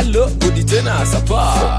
Hello, budi tena sapa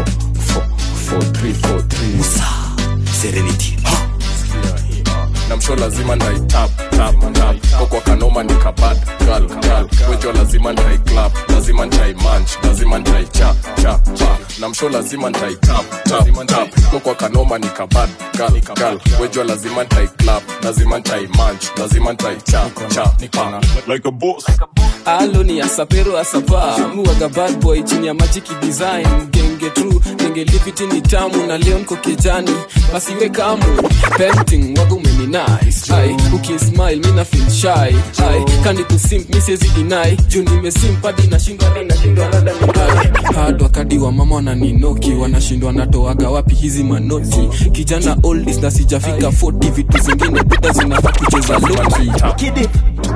4-3 Musa Serenity na msho lazima ndai tap Koko kanoma ni kabad girl Wejo lazima ndai clap, lazima ndai manch, lazima ndai cha na msho lazima ndai tap Koko kanoma ni kabad girl Wejo lazima ndai clap, lazima ndai manch, lazima ndai cha like a boss. Alo ni asapero asapa Muwaga bad boy chini ya magic design Genge true, genge lipiti ni tamu Na leon kokejani, basi weka amu Painting, waga umeni nice Uki smile, mina feel shy Kandi kusimp, mi sezi deny Juu nimesimp, hadi nashindwa Hard wakadi wa mama wananinoki Wanashindwa natoaga wapi hizi manoti Kijana oldies na sijafika 40 Vitu zingine buda zinafaa kucheza loki Kidi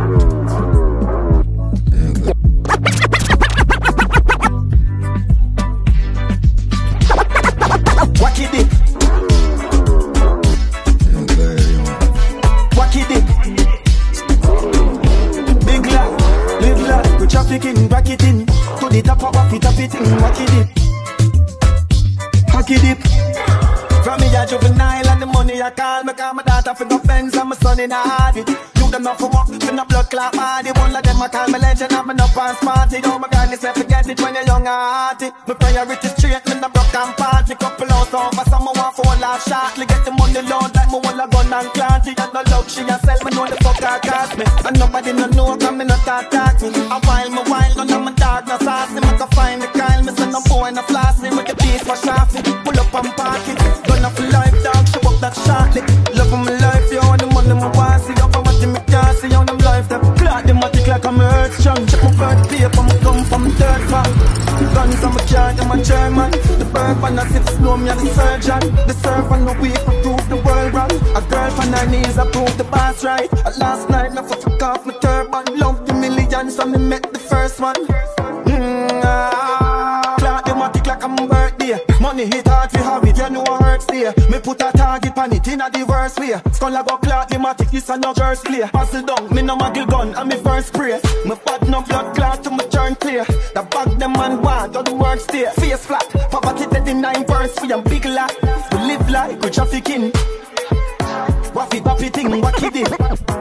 Back it in, to the top of it, tap it in, wack it dip. Hack it dip. From me a juvenile and the money I call me, call my daughter for no friends and my son in a hearty. Do them not for work, for no blood clot body. One of them I call me legend, I'm no pants party. Oh my God, listen, forget it when you're young and hearty. My priority straight, me no broke and party. Couple hours over, someone want for a laugh shortly. Get the money load like me want a gun and clanty. And no luxury and sell me know the fuck I cost me. And nobody no know, cause me not talk me. A while, none of my dog no saucy. Me can find the Kyle, me send no boy no flossy. With the piece for shafi, pull up and park it. Gonna for life, dog, she walk that shortly. Love of my life, yo, and the money my want. See up, I'm watching me can't see on them life. That clock, them matic like I'm earth strong. Check my birth paper, me come from third farm. Guns on my car, them a German. The bird when I sit slow, me a the surgeon. The surf on the week, prove the world wrong. A girl on her knees, I prove the boss right. Last night, I fuck off my turban. Love the millions, so me met the first one. Clock, them matic like I'm birthday. Money hit hard, we have it, you know what hurts there. Me put a target on it in a diverse way. Skull a go clot, the matic, this a no girls play. Pass it down, me no muggle gun, and me first praise. Me bad no blood clot to my turn clear. The bag them man want, all the work stay. Face flat, poverty 39 verse, we a big lot. We live like we trafficking. Waffy bappy thing, wacky dip.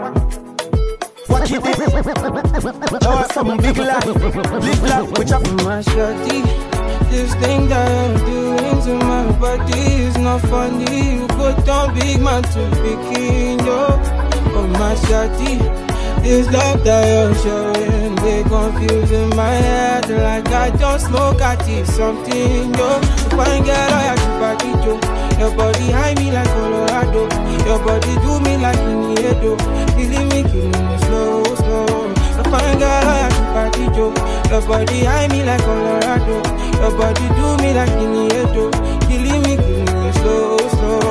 Wacky dip. Oh, some big life. Live like we trafficking. My shorty, this thing that I'm doing to my body is not funny. You put on big man to begin, yo. Oh my shorty, this love that you're showing, they confusing my head. Like I don't smoke, I take something, yo. Fine girl, I have to party, yo. Your body high me like Colorado. Your body do me like Iniedo. Killing me slow. Fine girl, I have to party, yo. Your body high me like Colorado. Your body do me like Iniedo. Killing me slow.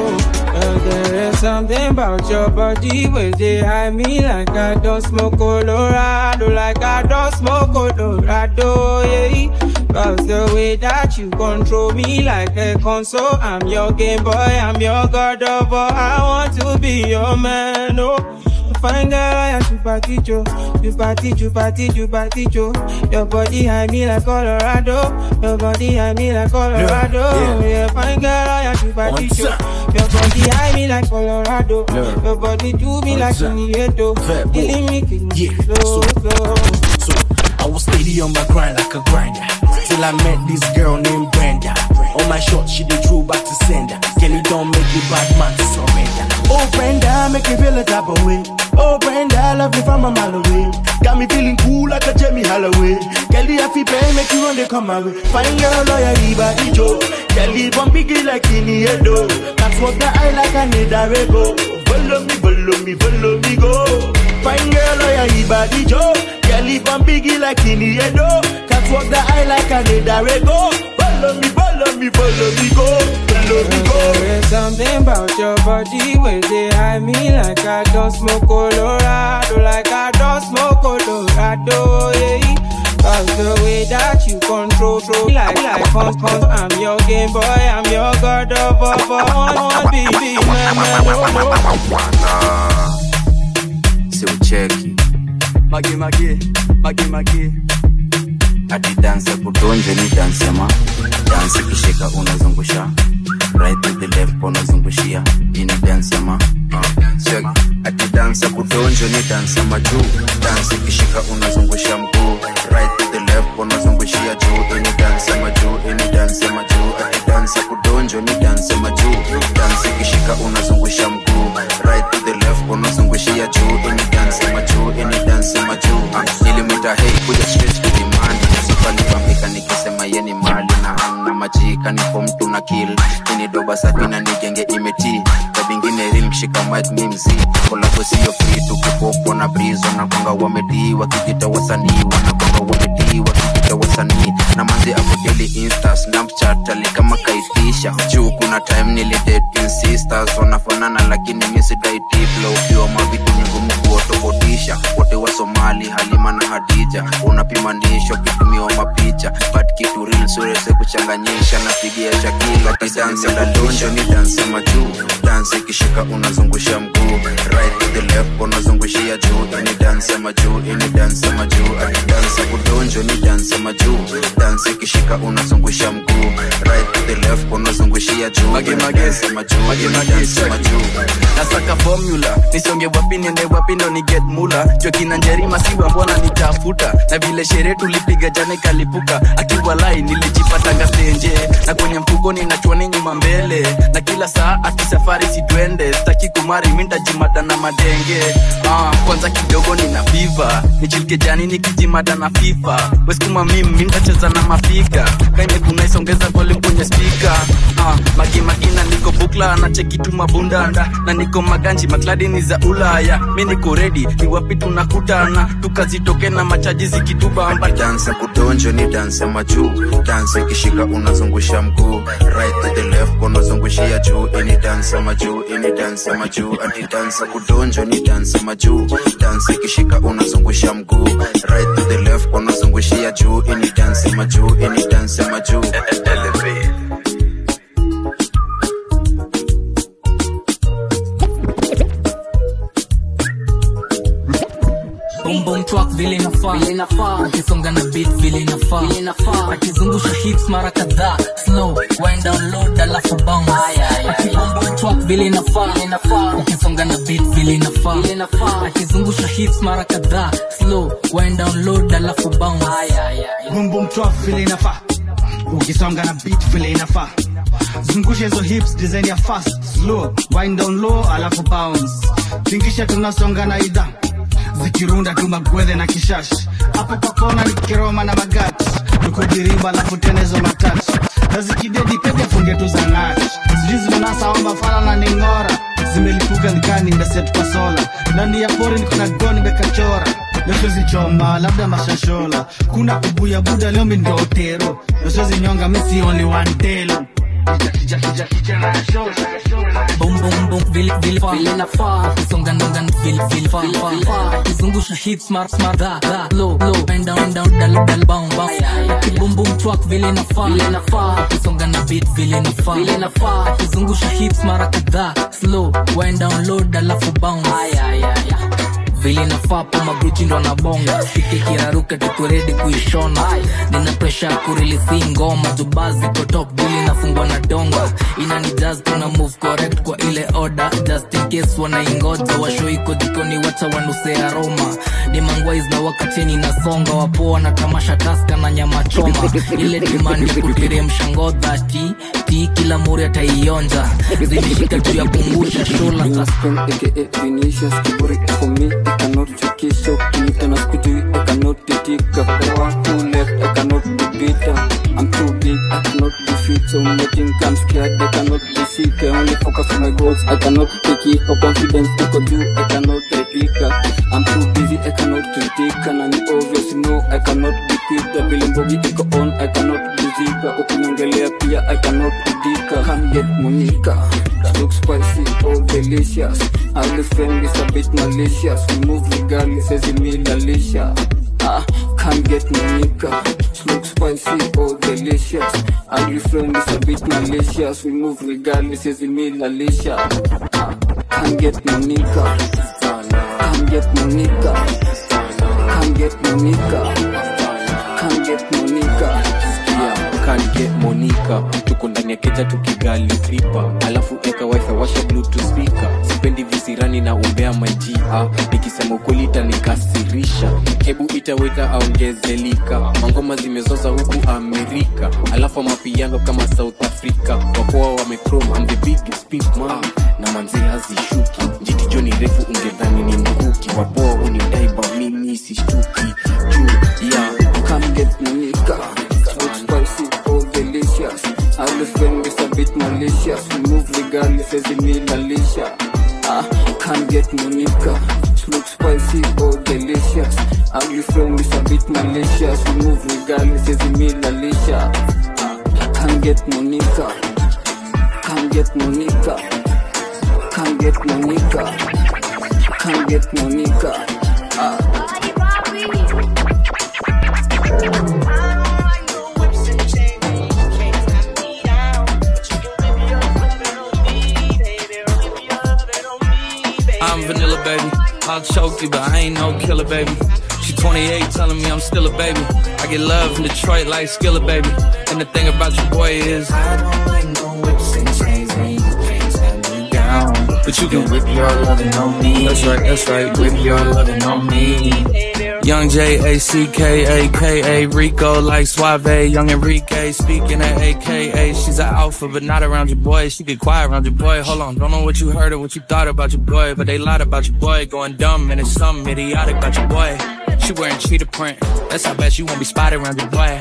There is something about your body where they hide me like I don't smoke Colorado, like I don't smoke Colorado, yeah. Cause the way that you control me like a console, I'm your Game Boy, I'm your God of all. I want to be your man, oh. Fine girl, I have to party, yo. You party, yo. Your body high me like Colorado. Your body high me like Colorado. Yeah, fine girl, I have to party, yo. Your body high me like Colorado. Your body do me like Iniedo. Killing me, slow. So I was steady on my grind like a grinder till I met this girl named Brenda. On my shot, she did throw back to sender. Kelly don't make the bad man to surrender. Oh Brenda, make me feel a type of way. Oh Brenda, love me from a mile away. Got me feeling cool like a Jamie Holloway. Kelly, I feel pain, make you run, they come my way. Fine girl, lawyer, body Joe. Kelly, bomb biggie like Iniedo. That's what the eye like I need a rego. Follow me, go. Fine girl, lawyer, body Joe. Kelly, bomb biggie like Iniedo. That's what the eye like I need a rego. Follow me, go. There is something about your body where they hide me like I don't smoke Colorado, like I don't smoke Colorado, yeah. Cause the way that you control me like cons, I'm your Game Boy, I'm your God of all. One baby, man, So check it. Maggie. ati dance kudonjo ni dance ma dance kishika unazungusha right to the left unazungushia ini dance ma check ati dance kudonjo ni dance ma juu dance kishika unazungusha mguu right to the left unazungushia juu ini dance ma juu ini dance ma juu ati dance kudonjo ni dance ma juu dance kishika unazungusha mguu right to the left unazungushia juu ini dance ma juu ini dance ma juu nilimwita hey kuja straight to the man sifani pambika nikisema yeni mali na majika ni form tu na kill ini doba safi na nigenge imeti kabingine real mshika mic mimzi kola sio free tu kipopo na breeze na konga wamedi wakijita wasanii wanakonga wamedi wakijita wasanii na manzi akuteli insta snapchat ali kama kaitisha juu kuna time nilidate in sisters wanafanana lakini mimi sidai flow ukiwa mavitu ngumu kuotofautisha wote wa Somali Halima na Hadija unapimanisha kutumia mapicha but kitu real siweze kuchanganyisha na pigia Shakila dance la donjo ni dance majuu dance kishika unazungusha mguu right to the left unazungushia juu ni dance majuu ini dance majuu ati dance kudonjo ni dance majuu dance kishika unazungusha mguu right to the left unazungushia juu mage dance majuu nasaka formula nisonge wapi niende wapi ndo ni get mula jokina njerima siwa mbona nitafuta na vile sherehe tulipiga jana kalipuka akiwa lai nilijipata ngastenje na kwenye mfuko ninachwani nyuma mbele na kila saa ati safari sitwende sitaki kumari mimi nitajimada na madenge kwanza kidogo nina fever nichilike jani nikijimada na FIFA wesikuma mimi nitacheza na mafika kaime kuna isongeza volume kwenye speaker magina niko bukla na cheki tu mabundanda na niko maganji makladini za Ulaya mimi niko ready ni wapi tunakutana tukazitoke na machaji zikituba amba dance kudonjo ni dance majuu dance kishika unazungusha mguu right to the left unazungushia juu ini dance majuu ini dance majuu ati dance kudonjo ni dance majuu dance kishika unazungusha mguu right to the left unazungushia juu ini dance majuu ini dance majuu elevate boom boom truck vile inafaa akisonga na beat vile inafaa akizungusha hips mara kadhaa slow wind down low alafu bounce boom boom truck vile inafaa akisonga na beat vile inafaa akizungusha hips mara kadhaa slow wind down low alafu bounce boom boom truck vile inafaa ukisonga na beat vile inafaa zungusha hizo hips design ya fast slow wind down low alafu bounce tingisha tunasonga na idha zikirunda tu magwedhe na kishash hapo kwa kona ni kiroma na magati tukudirimba alafu tena hizo matatu na zikidedi pede funge tu za ngati sijui zinasa omba fala na ningora zimelipuka nikani mbeset kwa sola ndani ya pori niko na goni bekachora Leso zichoma labda mashashola kuna ubuya buda leo mimi ndo otero leso zinyonga mimi only one telo kija na show boom boom boom vile inafaa songa ndonga vile faa kizungusha hips smart da low bend down dal bounce boom boom truck vile inafaa songa na beat vile inafaa kizungusha hips mara kadhaa slow wind down low alafu bounce vile nafaa pa magruchi ndo na bonga sike kiraruka tuko ready kuishona nina pressure kurelease ngoma jubazi kwa top bili nafungwa na donga inani jazz tuna move correct kwa ile order just in case wanaingoja washo iko jikoni wacha wanuse aroma ni mangwais na wakateni na songa wapoa na tamasha taska na nyama choma ile demand kutire mshangodha ti kila muri ataionja zimeshika juu ya kumbusha shola Gaston aka Vinicius kiburi for me I cannot chuki so kinita na skutu I cannot titika for one who left I cannot be bitter I'm too big I cannot defeat so nothing I'm scared I cannot be sick I only focus on my goals I cannot take it for confidence to do I cannot replica I'm too busy I cannot critique and I'm obvious no I cannot be quitter vile mbogi iko on I cannot buzika ukiniongelea pia I cannot kudika can't get Monica that looks spicy oh delicious I'll friend is a bit malicious we move regardless as me Alicia can't get Monica looks spicy oh delicious I'll friend is a bit malicious we move regardless as me Alicia can't get Monica can't get Monica can't get Monica can't get Monica nika tuko ndani ya keja tukigali tripa, alafu eka wifi washa bluetooth speaker. Sipendi visirani na umbea majia, nikisema ukweli itanikasirisha. Hebu itaweka aongezelika, mangoma zimezoza huku Amerika, alafu mapiano kama South Africa. Wapoa wamechrome, I'm the biggest pimp man, na manzi hazishuki. Njiti joni refu ungedhani ni mkuki, wapoa unidaiba mimi sishtuki. Yeah, come get Monica, sweet spicy, oh delicious. Our friend is a bit malicious, we move regardless as in me Alicia. Can't get Monica, sweet spicy, oh delicious. Our friend is a bit malicious, we move regardless as in me Alicia. Can't get Monica, can't get Monica, can't get Monica, can't get Monica. I'm vanilla, baby. I'll choke you, but I ain't no killer, baby. She 28, telling me I'm still a baby. I get love in Detroit like Skilla, baby. And the thing about your boy is I don't like no whips and chains, and you can't stand me down. But you can whip your lovin' on me. That's right, whip your lovin' on me. Young J-A-C-K-A-K-A, Rico like Suave, Young Enrique, speaking at AKA. She's an alpha, but not around your boy. She get quiet around your boy. Hold on, don't know what you heard or what you thought about your boy, but they lied about your boy. Going dumb and it's something idiotic about your boy. She wearing cheetah print, that's how bad you won't be spotted around your boy.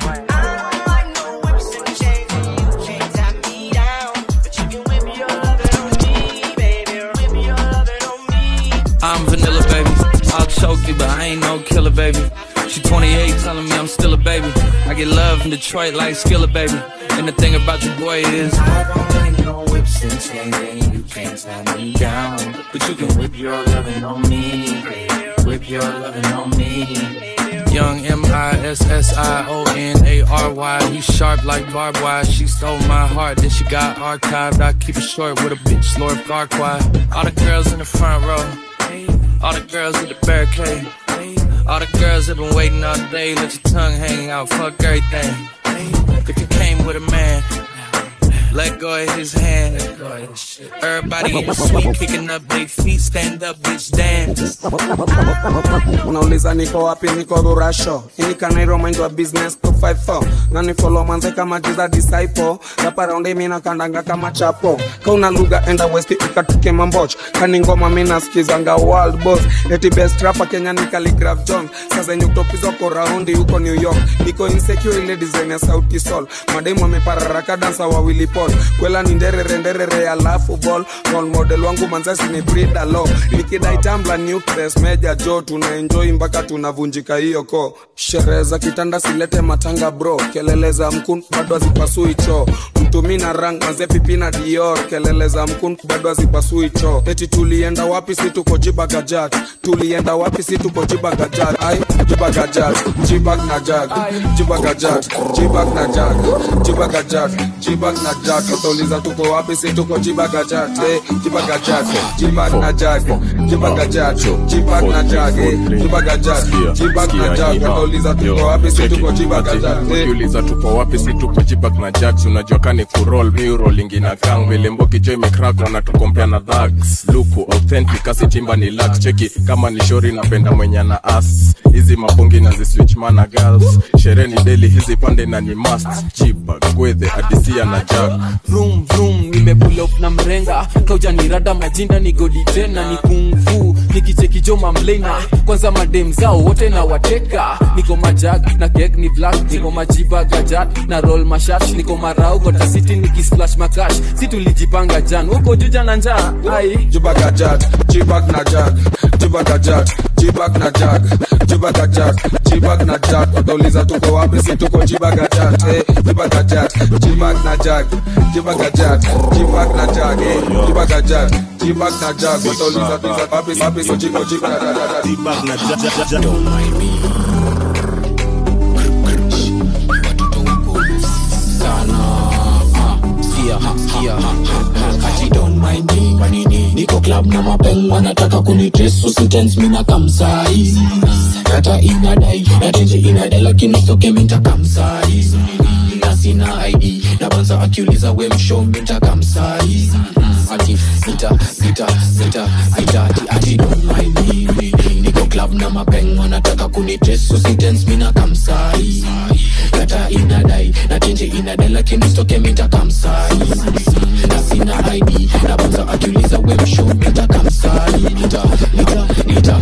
I'm vanilla, baby. I'll choke you, but I ain't no killer, baby. She 28, telling me I'm still a baby. I get love in Detroit like Skilla, baby. And the thing about your boy is I don't like no whips and chains, and you can't stand me down. But you can whip your lovin' on me, whip your lovin' on me. Young M-I-S-S-I-O-N-A-R-Y. He sharp like barbed wire. She stole my heart, then she got archived. I keep it short with a bitch, Lord Farquhar. All the girls in the front row, all the girls at the barricade, all the girls have been waiting all day. Let your tongue hang out, fuck everything. If you came with a man, let go of his hand. Everybody in the suite kicking up their feet. Stand up, bitch, dance. Unauliza niko wapi, niko Rurasho. Inika Nairo mind wa business 254. Na ni follow manze kama jiza disciple. Rapa round mina kandanga kama chapo. Kauna lugha enda west ikatuke mamboch. Kani ngoma mina skizanga world boss. Eti best rapper Kenya ni Calligraph Jones. Sasa nyutopizo ko raundi huko New York. Niko insecure ile design ya Sauti Sol. Mademu wamepararaka dansa wawili Paul. Kwela ni nderere alafu ball. Role model wangu manzasi ni Frida Lo. Nikidai Tumblr new press Major Joe. Tuna enjoy mpaka tunavunjika hiyo ko. Sherehe za kitanda silete matanga bro. Kelele za mkun bado hazipasui choo. Mtumi na rank manze pipi na Dior. Kelele za mkun bado hazipasui choo. Eti tulienda wapi si tuko Jibagajat. Tulienda wapi si tuko Jibagajat. Ai Jibagajat, Jibag na Jag, Jibagajat, Jibag na Jag, Jibagajat, Jibag na Jag. Utauliza tuko wapi si tuko Jibagajat. Jibagajat, Jibag na Jag, Jibagajat, Jibag na Jag, Jibagajat, Jibag na Jag. Utauliza tuko wapi si tuko Jibagajat. Ukiuliza tuko wapi si tuko Jibag na Jag. Unajua kani kuroll mi rolling ina gang. Vile mboki joy mecrack wanatukompea na thugs. Luku authentic kasi timba ni lax. Cheki kama ni shori napenda mwenye na ass. Hizi mapungi na switch mana girls. Sherehe ni daily hizi pande na ni must. Jibag kwethe adisia na Jag. Vroom vroom nimepull up na mrenga. Kauja ni rada majinda ni godi tena ni kung fu. Nikicheki joma mlena. Kwanza madem zao wote na wateka. Niko majag na kek ni black. Niko majibagajat na roll mashash. Niko marau gota city nikisplash makash. Si tulijipanga jan uko juja na njaa. Ai Jibagajat, Jibag na Jag, Jibagajat, Jibag na Jag, Jibagajat, Jibag na Jag. Utauliza tuko wapi si tuko Jibagajat. Jibagajat, Jibag na Jag, Jibagajat, Jibag na Jag, Jibagajat, Jibag na Jag. Utauliza tuko wapi si tuko Jibagajat. Jibag na Jag. Don't mind me. Kati don't mind me. Manini niko club na mapeng wanataka kunitrace so sentence mina kamsai. Kata inadai na tenje inadai lakini soke minta kamsai. sina ID. Na banza akiuliza we mshow minta kamsai. Ati zita ati don't mind me. Niko club na mapeng wanataka kunitest, so sentence mina kamsai. Kata inadai na tenje inadai lakini stoke minta kamsai. Na sina ID na banza akiuliza we mshow minta kamsai. Nita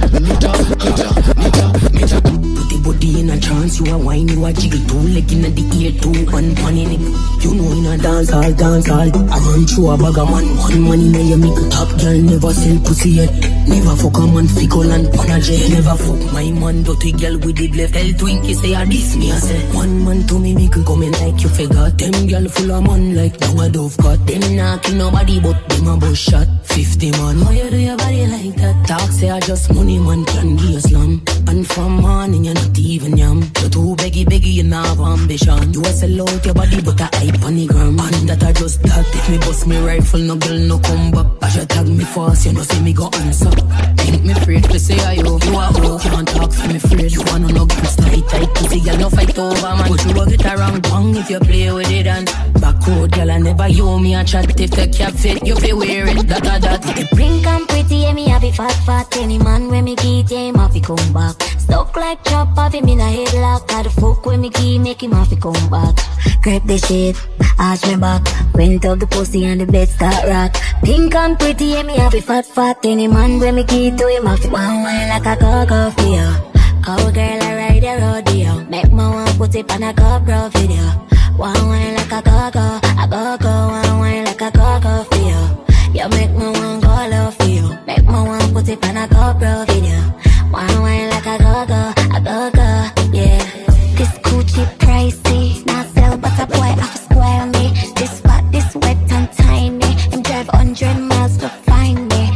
put the body in a trance, you a wine, you a jiggle too, leg in the ear too, one in it. You know in a dance hall, I run through a bag of man, one money now you make a top girl, never sell pussy yet. Never fuck a man, fickle and panache. Never fuck my man, dirty girl with the left. Tell Twinkie say I diss me, I say. One man to me, make coming like you forgot. Them girl full of man like now a dove cut. Them not kill nobody but them a bush shot. 50 man, why you do your body like that? Talk say I just money man can be a slam. And from morning you're not even yam. You're too beggy, you not have ambition. You a sell out your body but a hype on the gram. And that I just that if me bust me rifle, no girl no come back. I should tag me fast, you know see me go answer. Think me afraid to say I you are who can't talk for me afraid. You wanna no girls tight pussy, girl no fight over man. But you will get around bang if you play with it and backroad girl I never you me a chat. If the cap fit you feel wear it, that. The pink and pretty, yeah, me happy fat. Any man when me get him happy come back. Stuck like chop off him in a headlock. Got the fuck when me key make him happy come back. Grab the shit, arch me back. Went up the pussy and the bed start rock. Pink and pretty, yeah, me happy fat. Any man when me key to him happy one like a cocoa feel. Cowgirl I ride a rodeo. Make my one put it on a GoPro video. One like a cocoa, one like a cocoa feel. You make me one go love for you. Make me one put it on a GoPro video. One like a go-go, yeah. This Gucci pricey, not sell but a boy have to spoil me. This spot, this wet and tiny. Him drive 100 miles to find me.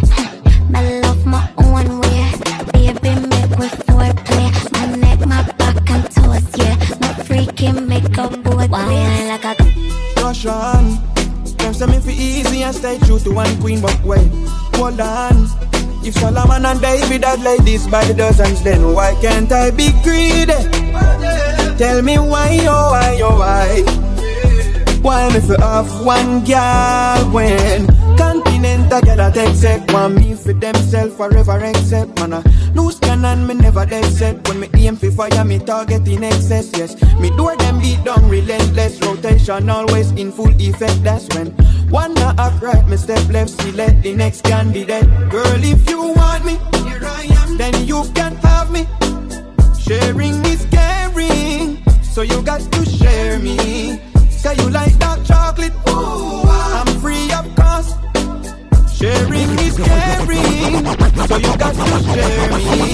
I love my own way. Baby make with foreplay. My neck, my back and toes, yeah. My freaking makeup boy. One like a rush on. Them say me fi easy and stay true to one queen, but wait, hold on. If Solomon and David had like this by the dozens, then why can't I be greedy? Tell me why, oh why, oh why? Why me fi off one girl when Continental girl a take set? Want me for themself forever except man a loose cannon me never dead set. When me aim fi fire me target in excess, yes. Me do them beat down relentless. Rotation always in full effect, that's when one not up right, me step left, select the next candidate. Girl, if you want me, here I am, then you can have me. Sharing is caring, so you got to share me. Say you like dark chocolate, ooh, I'm free of cost. Sharing is caring, so you got to share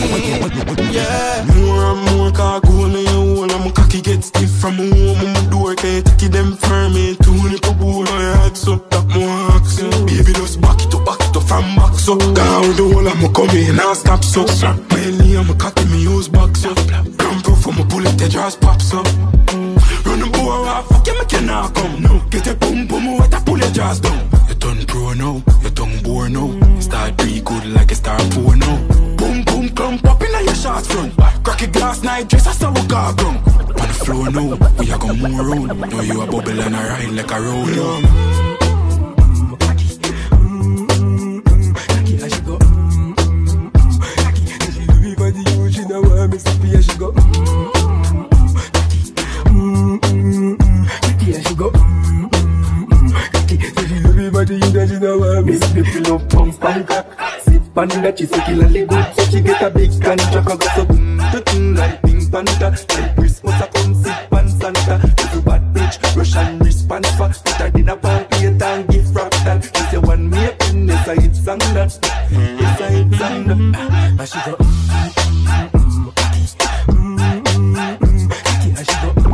me. Yeah. More and more cargo in your hole, and my cocky get stiff from home. My door can't take them firm. Too many people on your head, so that more action. Baby, just back it up from back. So down with the whole, I'ma come in and stop. So mainly I'm a cocky, me use back. So come pro for my bullet, they just pop. So run the boy off, fuck you, make you not come. No, get a boom boom, what I pull your jaws down. You turn pro now, you tongue bore now. Start 3 good like a star 4 now. Boom boom, come popping on your shots front. Crack a glass night dress, that's how we got gone. On the floor now, we are going more round. Now you a bubble and a ride like a road. That she say kill a good, so she get a big can truck and go so like Pink Panther. Like Christmas I come sit pan Santa. Little bad bitch, Russian response for put her dinner pan plate and gift wrap that. She say one me a pin, yes I hit sang that. Yes I hit sang that. And she go and she go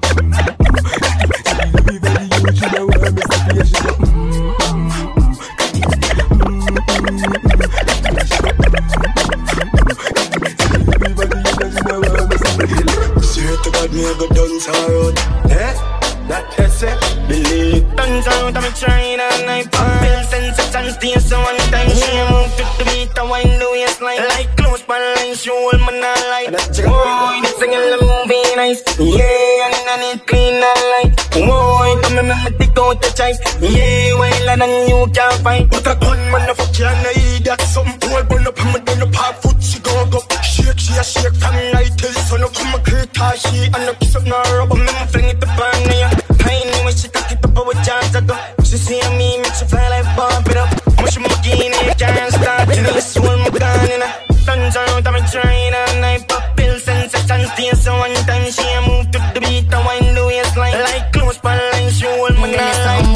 me a go dance around. That essay, believe. Dance around, I'm trying all night. Pills and sex and stay so one time. She move to the beat and wind the waistline. Like close by line, she hold me not like. Boy, this thing is moving me nice. Yeah, and it clean and light. Whoa, come and make me take out the chive. Yeah, while than you can't find. But a gunman of a can I eat that something. All burn up and then the pop foot she go go. Shake, she a shake from night till sun. Come a create her she and a kiss up now rubber. Me fling it up on ya. Tiny when she cock it up with chance I go. She see me, make she fly like bump it up. Mush monkey in it, can't start. You know this one my gun in a. Turns around, I'm trying and I pop pills and sessions. So one time she a move to the beat and wind the waistline. Like close pan line, she hold my line.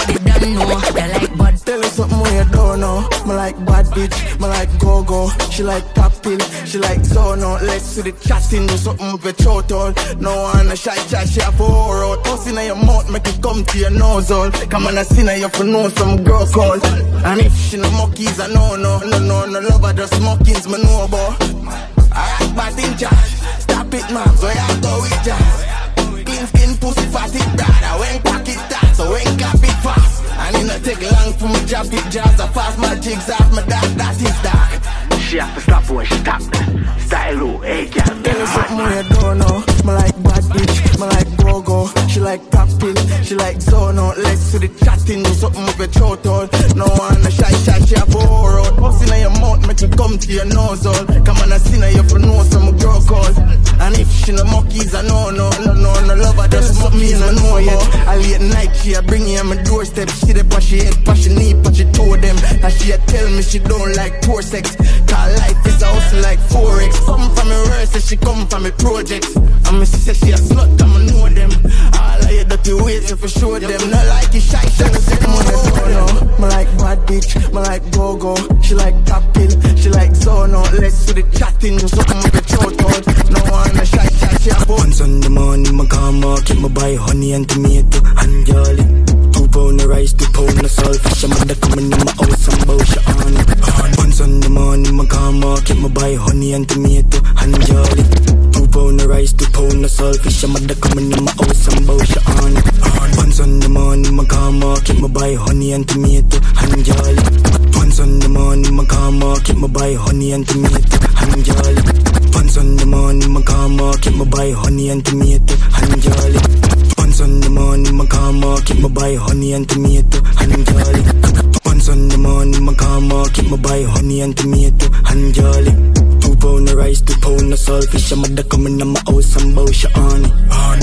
Tell her something when you don't know. Me like bad bitch, me like go-go. She like top pill, she like zono. Let's do the chatting, do something with your throat all. No one a shy chat, she a pour out. Toss in your mouth, make it come to your nose all. Come on, I see now you for know some girl call. And if she no monkeys, I no love her, just monkings, me know about. Alright, but in charge, stop it man, so you go with jazz. Clean skin, pussy, fatty, brother. When cock it tight, so when cap it fast. And it not take long for me drop it jazz. I pass my jigs off my dark, that is dark. She have to stop when she stop. Style low, hey girl. Tell her something when you don't know. Me like bad bitch, me like go-go. She like top pill, she like zono. Let's do the chatting, do something with your throat all. No one a shy, she a pour out. Puss in your mouth, make it come to your nose all. Come on, I see now you for know some girl call. And if she no monkeys, I no love her, just monkeys, I know yet. I late night, she a bring you on my doorstep. She dey push your head, push your knee, push your toe them. And she a tell me she don't like poor sex. Cause life is a hustle like Forex. Come from me worse, so she come from me projects. And me say she a slut, I'ma know them. All of your dirty ways, if you show them. Not like you shy, she say them on the phone. Me like bad bitch, me like go-go. She like top pill, she like zono. Let's do the chatting, do something with the throat out. No one a shy, she a bone. Once on the morning, my car market, me buy honey and tomato and garlic. 2 pound of rice, 2 pound of salt. Fish a mother coming in my house and bow she on it. Once on the morning, my car market, me buy honey and tomato and garlic. 2 pound of rice, 2 pound of salt. Fish a mother coming in my house and bow she on it. Once on the morning, my car market, me buy honey and tomato and garlic. Once on the morning, my car market, me buy honey and tomato and garlic. Once on the morning, my car market, me buy honey and tomato and garlic. Once on the morning, my car market, me buy honey and tomato and garlic. Once on the morning, my car market, me buy honey and tomato and garlic. 2 pound of rice, 2 pound of salt. Fish a mother coming in my house and bow she on it.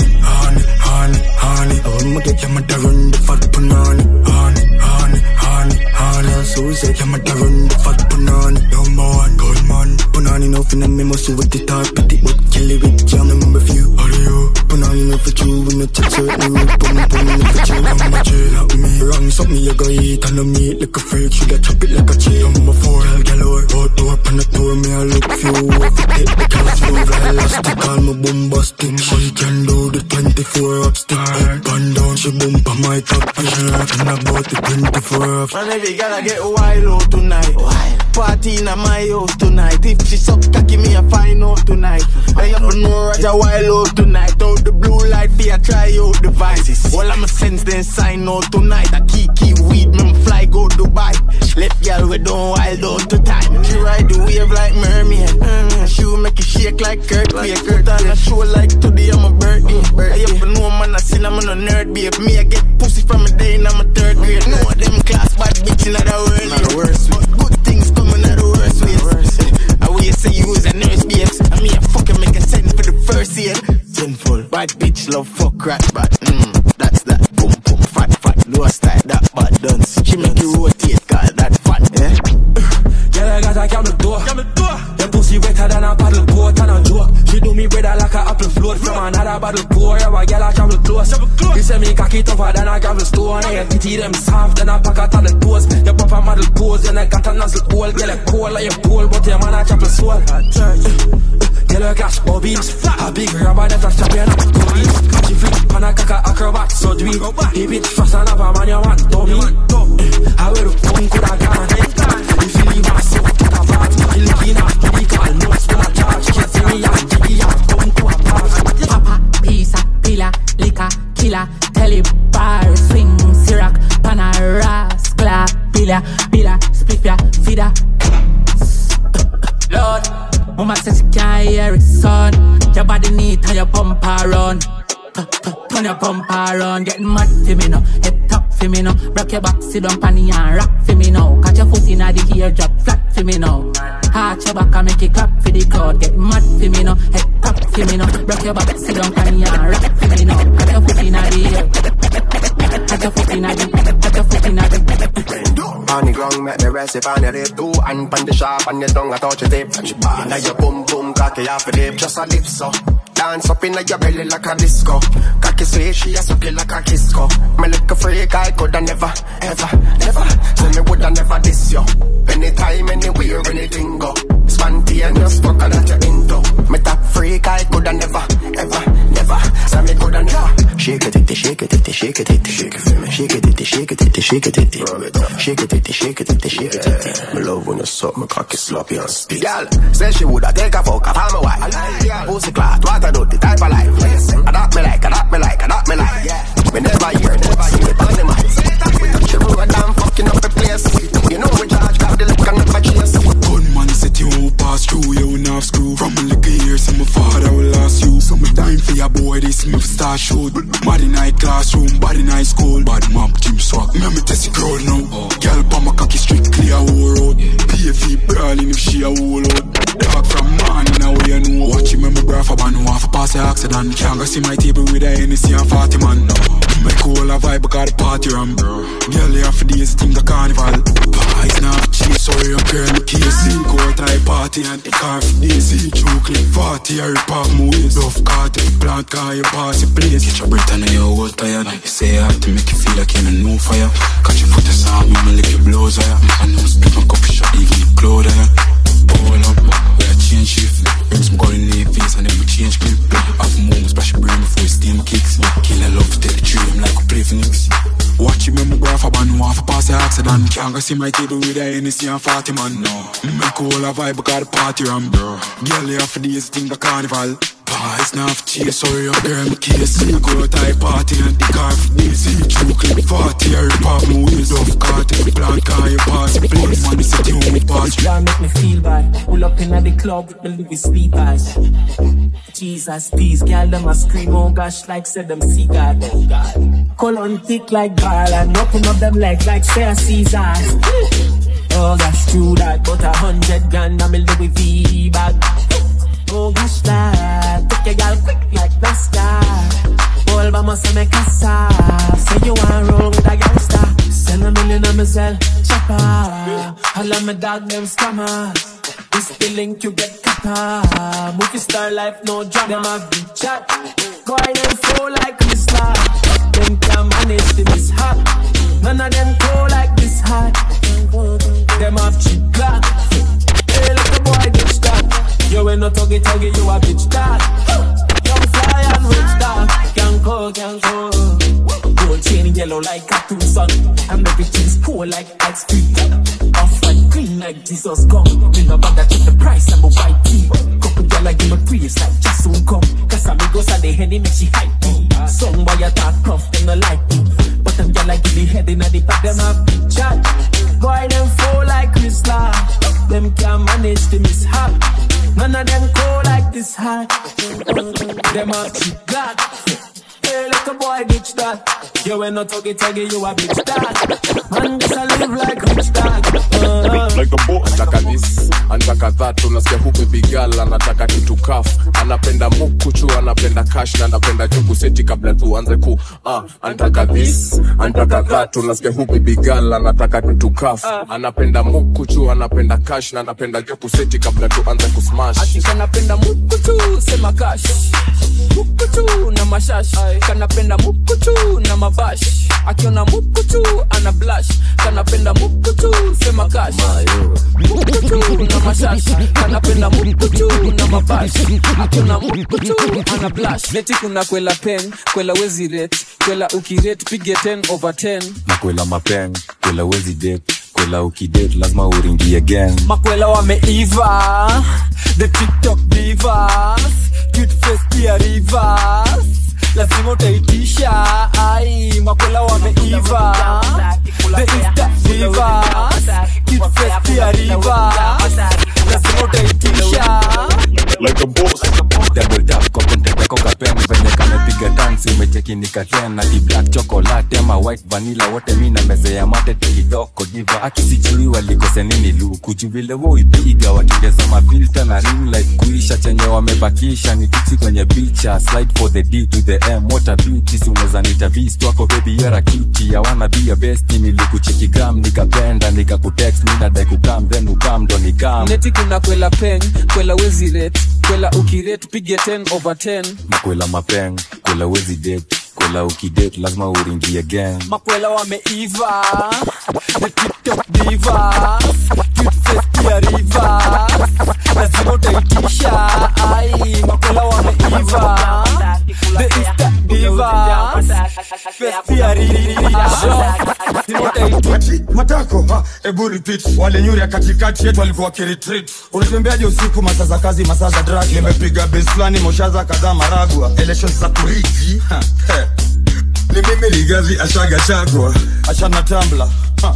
Honey. I want me get your mother run the fat punani. Honey. So say your mother run the fat punani. Number one, gold man. Punani no finna me must with the tar petty, but kill it with jam and review. How do you? Punani no for you, we no touch certain root. Pum no for you, I'm a jail at me. Wrong something you go eat and no meat like a freak. She got chop it like a chick. I'm a 4 hell galore. Outdoor pan the tour, me I look few. If it take the cars move elastic, call me bombastic. She can do the 24 up stick. Up and down, she bump on my top. She talking about the 24 up. And every girl I get wild out tonight. Party in my house tonight. If she suck cocky, me a find out tonight. I have to know Roger wild out tonight. Out the blue light, be a try out devices. All I'ma sense then sign out tonight. I keep weed, me fly go Dubai. Left girl we don't wild out to time. She ride the wave like mermaid. She will make it shake like earthquake. Kurt on a show like today I'm a birthday. I have to know man I seen I'm on a nerd babe. Me I get pussy from a day and I'm a 3rd grade. Know them class bad bitch in the world. Not the worst way. Good things coming out the worst ways. I will say you was a nurse babes. I mean I fucking make a send for the first year. Sinful, bad bitch love fuck rat bad. That's that boom boom fat low style that bad dance. She make you rotate cause that fat. Girl I got a camel door. Your pussy wetter than a paddle boat and a joke. She do me better like a apple float from another bottle pour. Yeah, girl I travel close. You say me cocky tougher than a gravel stone. And your titty them soft than a packet on the toes. Your proper model pose and I got a nozzle hole. Girl I cold like your pole, but your man a chapel soul. Girl I cash bobbies. A big rubber that a champion of police. She flip on a caca acrobat so do it. He bitch fast and up a man you want dummy. I wear the phone could have gone. If you leave us up to the bar, you looking after the call. Notes to my charge. Can't see me and Jiggy and come to a bar. Papa, pizza, pillar, liquor, killer, telly, bar, swing, syrup, pana, ras, clap, pillar, split ya, feeder. Lord, Mama says she can't hear it, son. Your body neat and your bumper run. Turn your bumper run. Getting mad for me now. Head top for me now. Rock your back, sit down panny and rock for me now. Catch your foot in the ear, drop flat for me now. Arch your back and make it clap for the crowd. Get mad for me now. Head top for me now. Rock your back, sit down panny and rock for me now. Catch your foot in the ear. Catch your foot in the on the ground, make me rest if I need it too. And pan the sharp and your tongue, I touch your tip. Now your boom boom, cocky off the lip, just a lip so. Dance up in your belly like a disco. Cocky sweet, she a suck it like a kisco. Me like a freak, I coulda never, ever, never. Tell me woulda never diss you. Anytime, anywhere, anything go. Spontaneous, fuck that you into. Me top freak, I coulda never, ever, never. Say me coulda never. Shake it, shake it, shake it, shake it for me. Shake it, shake it, shake it, shake it, shake it, shake it. Me love when you suck my cocky sloppy and stiff. Girl, say she woulda take a fuck off my wife. Pussy clot, what I do, the type of life. Adopt me like, adopt me like, adopt me like. Yeah, me never hear it on the mic. We touch the road, I'm fucking up the place. You know we charge, got the look and never chase. Gunman set you pass through, you will not screw. From a little years, so my father will last you. So my time for your boy, this me start shoot. Body night classroom, body night school. Bad map, gym swag, me test the crowd now. Girl, pa my cocky strictly a whole road. PFE brawling if she a whole load. Dog from man, now you know. Watch him, me graph a band, off a pass a accident. Can't go see my table with a Hennessy and 40 man. Make all a vibe, because the party ram. Girl, you have for days, think a carnival. It's not cheap, sorry, I'm girl, the case. Go type party and the car for days. See chocolate 40, I repart my waist. Love car, take plant car, you pass the place. Get your breath and you're all tired. You say I have to make you feel like you're no fire. Catch your foot aside, me, lick your blows, I know split my coffee shop, even the clothes, all up, we a change shift. Bring some gold in the face and then we change clip. Half moon, splash your brain before steam kicks. Kill a love, take the dream like we play for Knicks. Watch him, me graph a band, off a pass the accident. Can't go see my table with a Hennessy and 40 man, no. Make all a vibe, because the party ram, bro. Girl, you have for days, think a carnival. It's not for cheese, sorry, I'm girl, my case. Go type party and the car for days. See chocolate 40, I repart my waist. Love car, take the plant car, you pass the place. Man, it's a tune, pass. Y'all make me feel bad. Pull up in the club with the Louis sleepers. Jesus, please, girl, them a scream, oh gosh, like said them see God, oh God. Colon thick like garland, open up them legs like Sarah Caesars. Oh gosh, true that, but 100 grand, I'm a Louis V bag. Oh gosh, that, take your girl quick like NASCAR. All by myself, make a sass. Say you want roll with a gangster. Send a million on myself, chopper. I love my dog, them scammers. This the link you get cutter. Movie star life, no drama. Them have big chat. Boy, them flow like Chris Lott. Them can manage the mishap. None of them go like this hot. Them have cheap clock. Hey, look the boy ditch that. You ain't no tuggy, you a bitch that. Young fly and rich dog. Can't go. Gold chain yellow like cartoon sun. And everything's cool like ice cream. Off-white clean like Jesus gone. Me no bother check the price, I'm a white tea. Couple gyal give me praise like just soon come. Cause amigos are the henny make she hype me. Some boy a talk tough, them no like me. But them gyal give me head inna the back, them a big chat. Boy them fall like Chris Lott. Them can't manage the mishap. None of them go like this hot. Them a cheap black. Hey, little boy, bitch that. You ain't no tuggy, you a bitch that. Man, just a live like rich dog. Like a boat. Anataka this, anataka that. Unasikia huku bigal, anataka kitu kaf. Anapenda mukuchu, anapenda cash. Na anapenda juku seti kabla tuanze ku anataka this, anataka that. Unasikia huku bigal, anataka kitu kaf. Anapenda mukuchu, anapenda cash. Na anapenda juku seti kabla tuanze ku smash. Atika anapenda mukuchu, sema cash. Mukuchu na mashash. Kanapenda mukuchu na mabash. Akiona mukuchu ana blush. Kanapenda mukuchu sema cash. Mukuchu na mashash. Kanapenda mukuchu na mabash. Akiona mukuchu ana blush. Leti kuna kwela pen, kwela wezi rate. Kwela ukirate pige 10/10. Na kwela mapeng, kwela wezi date. Kwela ukidate lazima uringie gang. Makwela wameiva, the TikTok divas. Cute face pia rivers. lazima utaitisha. Ai, makwela wameiva, the Insta divas, Kid Fresh pia rivers, lazima utaitisha. Like a boss. Double tap kwa content yako kapem venye kamepiga dance umecheki nikatena di black chocolate ama white vanilla wote mimi na meze ya mate tikitoko diva akisijui walikose nini luku vile wao ipiga wakingeza mafilter na ring light kuisha chenye wamebakisha ni kiti kwenye picha slide for the D to the M what a beauty unaweza nita beast wako baby you're a cutie I wanna be your bestie nilikucheki gram nikapenda nikakutext mimi nadai kukam then ukam ndo nikam neti kuna kwela peng kwela wezi rate kwela ukirate pige 10/10 makwela mapeng kwela wezi date kwela ukidate lazima uringie gang makwela wameiva the TikTok divas Cute face pia rivers lazima utaitisha. Ai, makwela wameiva the Insta divas face pia rivers lazima utaitisha. Matako ebu repeat wale nyuri ya katikati yetu walikuwa kiretreat. Unatembeaje usiku masaa za kazi masaa za drug nimepiga bass flani moshaza kadhaa maragwa elections za kurigi ni mimi ligazi ashaga chagwa ashana tambla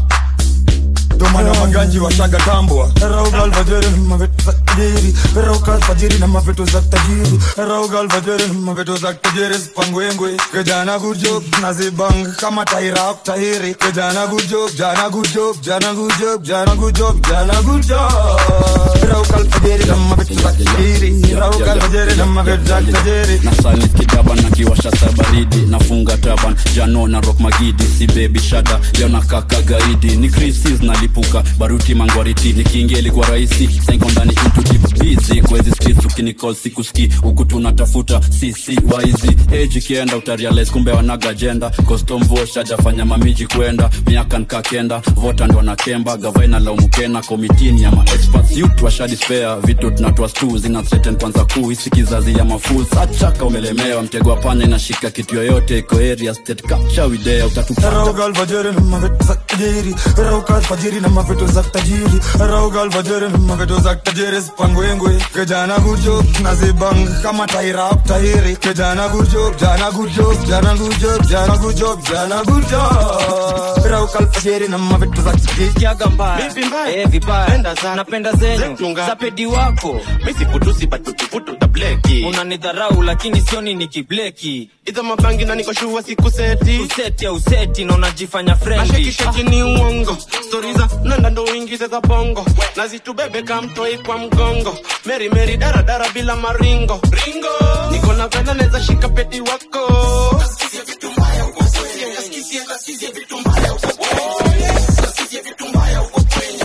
Domana maganji washaga tambwa Raugal vajere mavetu za tajiri Raugal fajiri na mavetu za tajiri Raugal vajere mavetu za tajiri Spangwengwe Kejana good job Nazibang kama taira tahiri Kejana good job Jana good job Jana good job Jana good job Jana good job Raugal fajiri na mavetu za tajiri Raugal vajere na mavetu za tajiri Nasali kidaba na kiwasha sabaridi Nafunga taban Jano na rock magidi Si baby shada Leo na kaka gaidi Ni crisis na puka baruti mangwariti nikiingia ilikuwa rahisi saiko ndani into deep busy kwezi streets ukinicall sikuski huku tunatafuta CC wise age kienda utarealize kumbe wanaga agenda custom vote hajafanya mamiji kwenda miaka nikakenda vote ndo na kemba gavana la umukena committee ya ma experts youth washadi spare vitu tunatoa stu zina threaten kwanza kuu hisi kizazi ya mafuls achaka umelemewa mtego panya inashika kitu yoyote iko area state capture video utatupa Raugal vajere na mavetu za tajiri Raugal fajiri na mavetu za tajiri Raugal vajere na mavetu za tajiri Spangwengwe Kejana good job Nazibang kama taira tahiri Kejana good job Jana good job Jana good job Jana good job Jana good job Raugal fajiri na mavetu za tajiri Kiaga mbaya vibaya napenda zenyu zapedi wako misi putusi batuki putu tableki unanidharau lakini sioni nikibleki Iza mabangi na niko shuwa siku seti Useti ya useti na unajifanya friendly Asheki ni uongo Storiza nanda ndo uingize za bongo Nazitu bebe kamtoi kwa mgongo Meri meri dara dara bila maringo Ringo Niko na vena neza shika peti wako Kaskizia vitu mbaya uko kwenye Kaskizia vitu mbaya uko kwenye Kaskizia vitu mbaya uko kwenye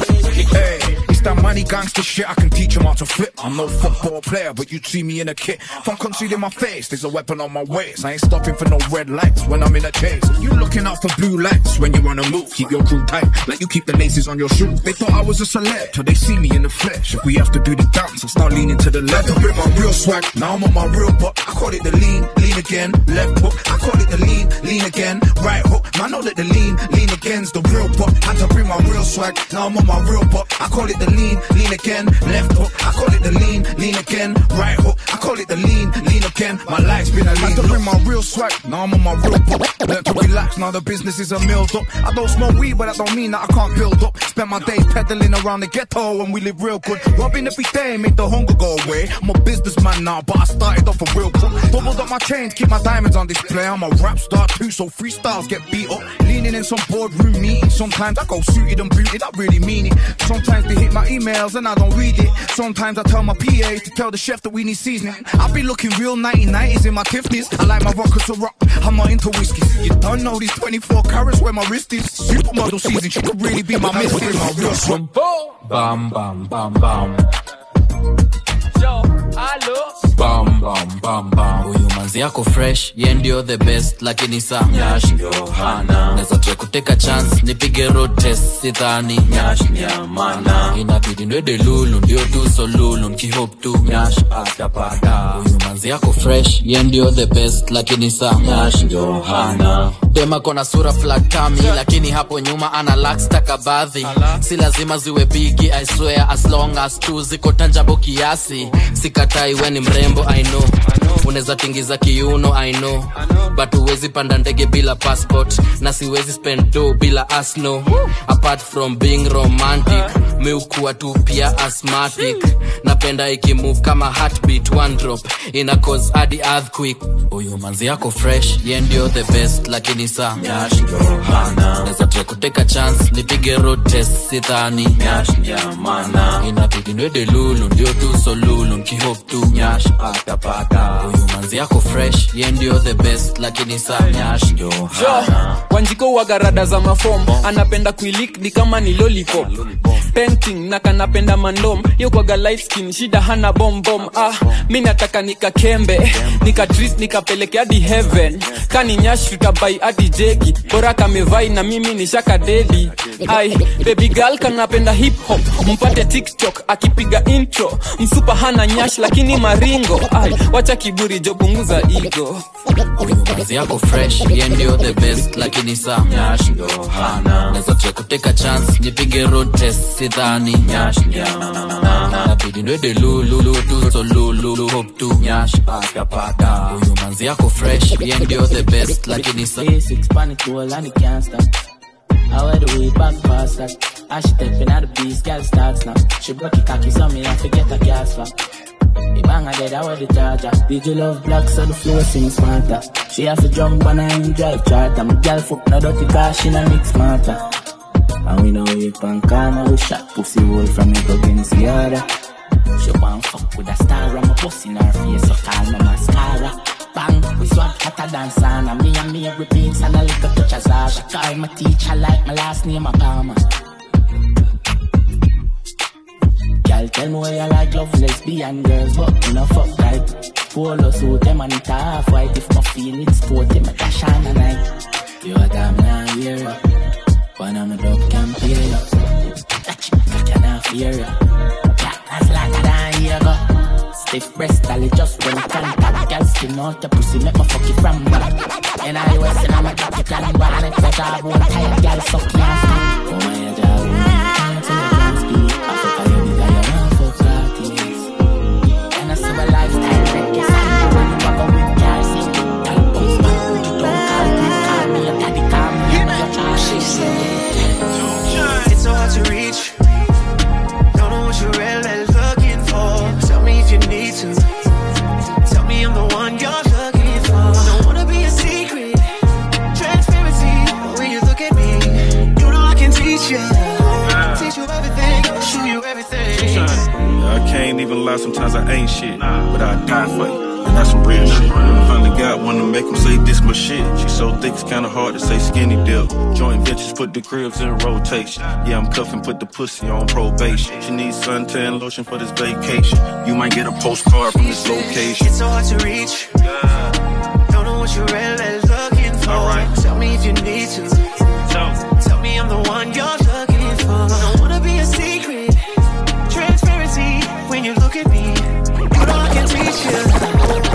That money gangster shit, I can teach them how to flip. I'm no football player, but you see me in a kit. If I'm concealing my face, there's a weapon on my waist. I ain't stopping for no red lights when I'm in a chase. You looking out for blue lights when you on a move. Keep your crew tight, like you keep the laces on your shoes. They thought I was a celeb, till they see me in the flesh. If we have to do the dance, I'll start leaning to the left. I bring my real swag, now I'm on my real butt. I call it the lean again. Left hook, I call it the lean again. Right hook, man, I know that the lean again's the real butt. Had to bring my real swag, now I'm on my real butt. I call it the lean again, left hook, I call it the lean again, right hook, I call it the lean again, my life's been a lean. Had to bring my real swag, now I'm on my real pop. Learn to relax, now the business is a milled up. I don't smoke weed, but that don't mean that I can't build up. Spend my days pedaling around the ghetto and we live real good. Robbing every day, make the hunger go away. I'm a businessman now, but I started off a real crook. Doubled up my chains, keep my diamonds on display. I'm a rap star too, so freestyles get beat up. Leaning in some boardroom meetings, sometimes I go suited and booted, I really mean it. Sometimes they hit my emails and I don't read it. Sometimes I tell my PA to tell the chef that we need seasoning. I be looking real 1990s in my Tiffany's. I like my vodka to rock, I'm not into whiskey. You don't know these 24 carats where my wrist is. Supermodel season, she could really be my missus. My real swim. Bam bam bam bam. Yo, hello. Bam bam bam bam. Huyu manzi yako fresh, ye ndio the best, lakini sa Nyash ndio hana. Neza tue kuteka chance, nipige road test, sidhani Nyash nyamana. Inabidi nwede lulu, ndio tu so lulu, nkihope tu Nyash atapada. Huyu manzi yako fresh, ye ndio the best, lakini sa Nyash ndio hana. Dema kona sura flag kami, lakini hapo nyuma ana lax takabadhi. Si lazima ziwe bigi, I swear, as long as tu ziko tanjabo kiasi. Sikatai weni mrembo, I know. unaweza tingiza kiuno I know, but uwezi panda ndege bila passport, na siwezi spend dough bila asno. Apart from being romantic, mi ukuwa tu pia asthmatic. Napenda ikimove kama heartbeat, one drop ina cause hadi earthquake. Uyu manzi yako fresh, ye ndio the best, lakini saa nyash ndio hana. Neza try kuteka chance, nipige road test, sithani nyash ndio mana. Inabidi nwede lulu, ndio tu so lulu, nkihope tu nyash pata. Uyu manzi yako fresh, ye ndio the best, lakini saa nyash ndio hana. Wanjiko wagarada za mafom, anapenda kuilik ni kama ni lollipop. Painting na kanapenda mandom, yo kwa light skin, shida hana bom bom. Mi nataka nikakembe, nikatris nikapeleke hadi heaven. Kani nyash tutabai hadi jegi, bora kamevai na mimi ni shaka dedi. Ai, baby girl kanapenda hip hop, mpate TikTok akipiga intro. Msupa hana nyash lakini maringo. Ai, wacha kiburi jo punguza ego. Manzi yako fresh, ye ndio the best, lakini saa nyash ndio hana. Neza try kuteka chance, nipige road test, sithani nyash ndio hana. Inabidi nwede lulu tu so lulu, hope tu nyash pata. Uyu manzi yako fresh, ye ndio the best, lakini saa Six panic wall and it can't stop. I wear the way back past that. As she stepping out the beast, girl starts now. She broke it cocky, so me I forget a gas for. The banger dead, I wear the charger. Did you love black, so the floor sings smarter. She have to jump on her and drive charter. My girl fuck no dirty car, she no mix smarter. And we know we pan karma, we shot pussy hole from it against the other. She want fuck with a star, I'm a pussy in her face, so call my mascara. Bang, we swap hotter than sauna. Me and me repeats and a little touch of Zaza. Call my teacher like my last name, a Palmer. Girl, tell me why you like love lesbian girls, but you know fuck right. Polo suit, them and it half white. If my feelings sporty, my dash on the night. You a damn now here, one of my dog can't hear you. That chick cannot fear you. That's like a damn here go. Stiff breast, dolly just when I can't tap. Girl skin out your pussy, make my fuck you from back. And I was and I'm a top plan, but I make the job one tired girl suck your skin. Oh my job, can't say you can't speak. I fuck you because you want fuck parties. And I see my lifestyle, break your side. When you walk up with cars, see girl bounce back with you, don't call me your daddy, call me your child. It's so hard to reach. Don't know what you're really looking for. Tell me if you need to. Tell me I'm the one you're looking for. Don't wanna be a secret. Transparency. When you look at me, you know I can teach you. Teach you everything. Show you everything. I can't even lie. Sometimes I ain't shit, but I die for you. That's some real shit. Finally got one to make them say this my shit. She so thick, it's kinda hard to say skinny dip. Joint ventures, put the cribs in rotation. Yeah, I'm cuffing, put the pussy on probation. She needs suntan lotion for this vacation. You might get a postcard from this location. It's so hard to reach. Don't know what you're really looking for. Right. Tell me if you need to. Tell me I'm the one you're looking for. Don't wanna be a secret. Transparency. When you look at me, you know I can teach you.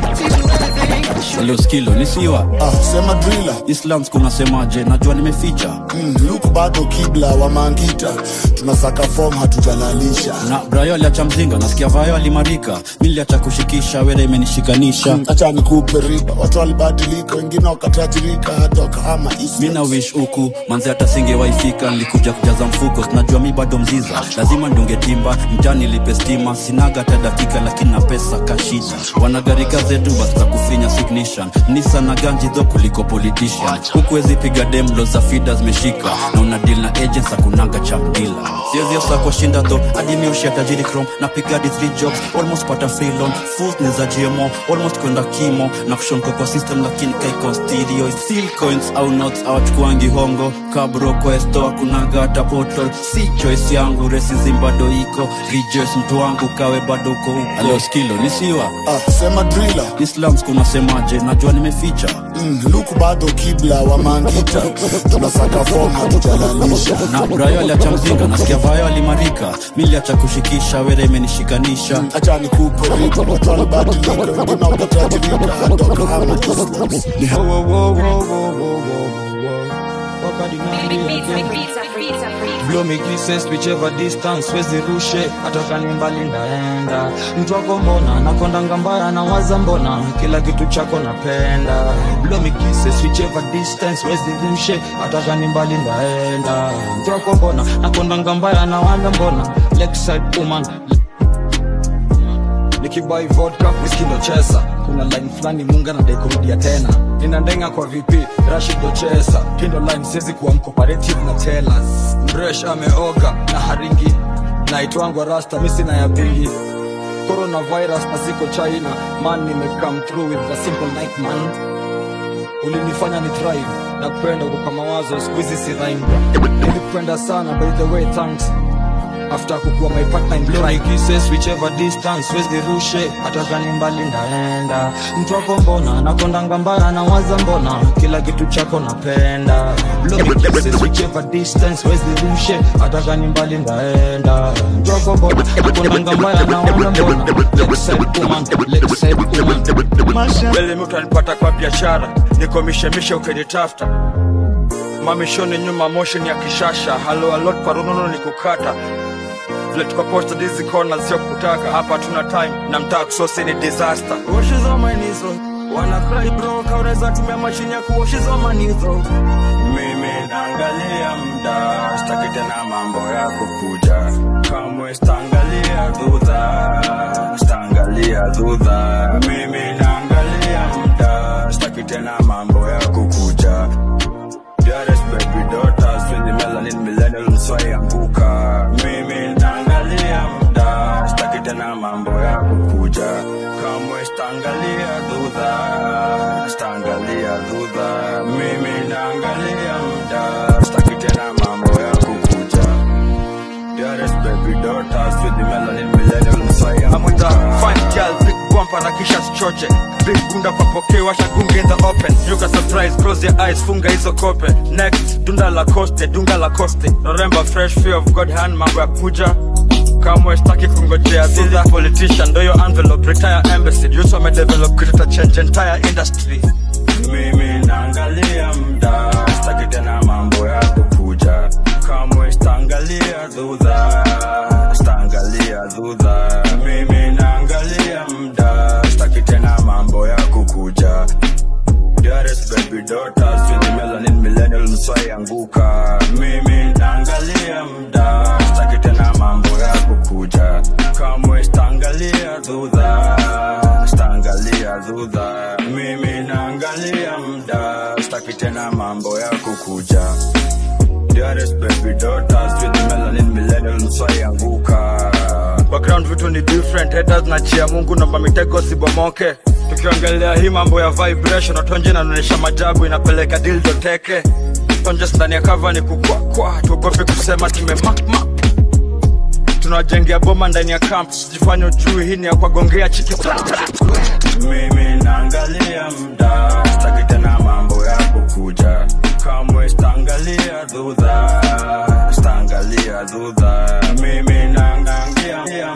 Hello skilo, nisiwa sema driller Islams kuna semaje, najua nimeficha Luke bado kibla wa mangita. Tunasaka form hatujalalisha. Na Brayo aliacha mzinga, nasikia Vayo alimarika. Mimi niliacha kushikisha, wewe imenishikanisha. Acha nikupe riba, watu walibadilika, wengine wakatajirika, hata wakahama Islam. Mimi na wish huku, manzi hata singewaifika. Nilikuja kujaza mfuko, najua mimi bado mziza. Lazima ndunge timba, mjani lipe stima. Sinaga hata dakika, lakini na pesa kashida. Wanagarika zetu, basta kufinya ignition. Nisa na ganji dho kuliko politician. Hukuwezi piga demlo za fida zimeshika. Na una deal na agents akunaga chamdila. Siwezi yosa kwa shinda dho, adi miushia tajiri chrome. Na piga di 3 jobs, almost pata free loan. Fools ni za GMO, almost kwenda kimo. Na kushonko kwa system lakini kaiko stereo. Seal coins au notes, awachukwangi hongo. Kabro kwa esto akunaga hata portal. Si choice yangu, resi zimbado iko. Rejoice mtu wangu kawe bado uko huko. Hello skilo, nisiwa sema driller Islams kuna semaje, najua nimeficha Luke bado kibla wa mangita. Tunasaka form hatujalalisha. Na Brayo aliacha mzinga, nasikia Vayo alimarika. Mimi niliacha kushikisha, wewe imenishikanisha. Acha nikupe riba, watu walibadilika, wengine wakatajirika, hata wakahama Islam. Blow me kisses whichever distance wezi rushe hata kani mbali ndaenda mtu wako mbona nakondanga mbaya na waza mbona kila kitu chako napenda blow me kisses whichever distance wezi rushe hata kani mbali ndaenda mtu wako mbona nakondanga mbaya na waza mbona lakeside woman nikibai vodka whisky ndo chesa kuna line flani munga na kurudia tena ninandenga kwa VP Rashid ndo chesa kindo line sezi kuwa cooperative na tellers Mresh ameoga na haringi naitwangwa rasta misi na ya bingi coronavirus na siko China man come through with a simple night man ulinifanya ni thrive na kupenda uko kama wazo squeezy si rhyme nilikupenda sana by the way thanks after kukua my partner in blow my kisses whichever distance wezi rushe hata kani mbali ndaenda mtu wako mbona nakondanga mbaya na waza mbona kila kitu chako napenda blow my kisses whichever distance wezi rushe hata kani mbali ndaenda mtu wako mbona nakondanga mbaya na waza mbona let's say woman wele mtu anipata kwa biashara niko mishemishe ukenitafuta mamishoni nyuma motion ya kishasha halo alot parunono nikukata vile tuko posta dizi corner sio kutaka hapa tuna time na mtaa kusosi ni disaster washes on my knees wana cry bro kaureza tumia machine ya kuwashes on my knees mimi naangalia mda sitaki tena mambo ya kukuja kamwe stangalia dhudha mimi naangalia mda sitaki tena mambo ya kukuja dearest baby daughters with the melanin millennial swai anguka mimi naangalia mda sitaki tena mambo ya kukuja kamwe stangalia dhudha mimi naangalia mda sitaki tena mambo ya kukuja dearest baby daughters with the melanin millennial swai anguka fine girl big bumper na kisha choche big bunda kwa pokea washa gunge in the open you got surprise close your eyes funga hizo kope next dunga la coste November fresh fear of God hand mambo ya kuja kamwe staki kungojea dhudha politician do your envelope retire embassy you saw me develop create a change entire industry mimi naangalia mda staki tena mambo ya kukuja kamwe stangalia dhudha mimi naangalia mda staki tena mambo ya kukuja dearest baby daughters with the melanin millennial mswai anguka mimi naangalia mda staki tena mambo ya kukuja kamwe stangalia dhudha mimi naangalia mda staki tena mambo ya kukuja dearest baby daughters with the melanin millennial mswai anguka background vitu ni different haters na chia Mungu naomba mitego sibomoke tukiongelea hii mambo ya vibration otonje naonesha majabu inapeleka dildo teke tonje ndani ya cover ni kukwa tuogope kusema tumemakma tunajengea boma ndani ya camp sijifanye juu hii ni ya kwagongea chiki mimi naangalia mda sitaki tena mambo ya kukuja kamwe stangalia dhudha mimi naangalia